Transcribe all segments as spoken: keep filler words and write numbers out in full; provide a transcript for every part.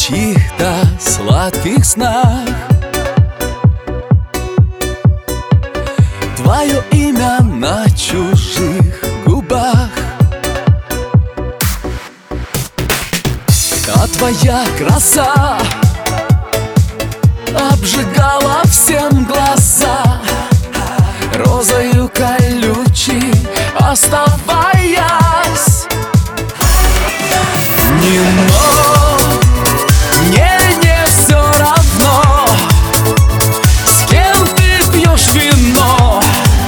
чьих-то сладких снах. Твое имя на чужих губах, а твоя краса обжигала всем глаза, розою колючей оставаясь. Не но, мне не все равно, с кем ты пьешь вино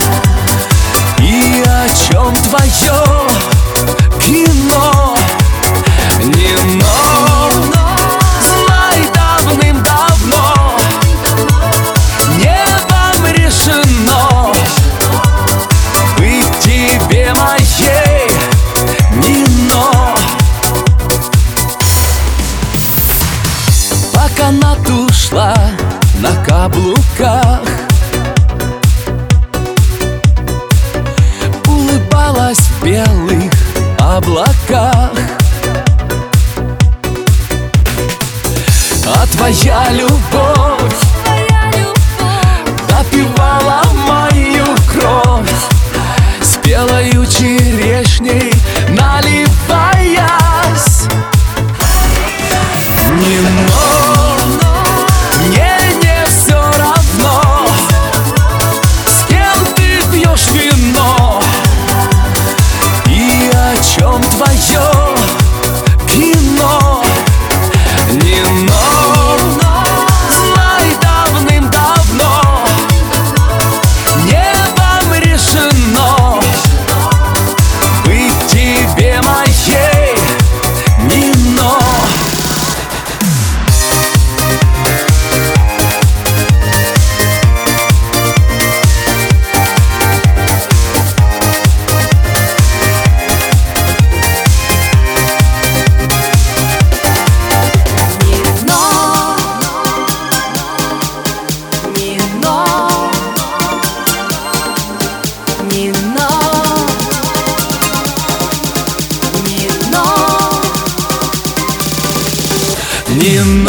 и о чем твое кино. Не но, знай, давным-давно небом решено быть тебе моей, не но. По канату шла на каблуках, улыбалась в белых облаках, а твоя любовь допивала мою кровь, с белою черешней наливаясь. Не но, мне не все равно, с кем ты пьешь вино и о чем твое кино. Не но, знай, давным-давно небом решено быть тебе моей, не но. Не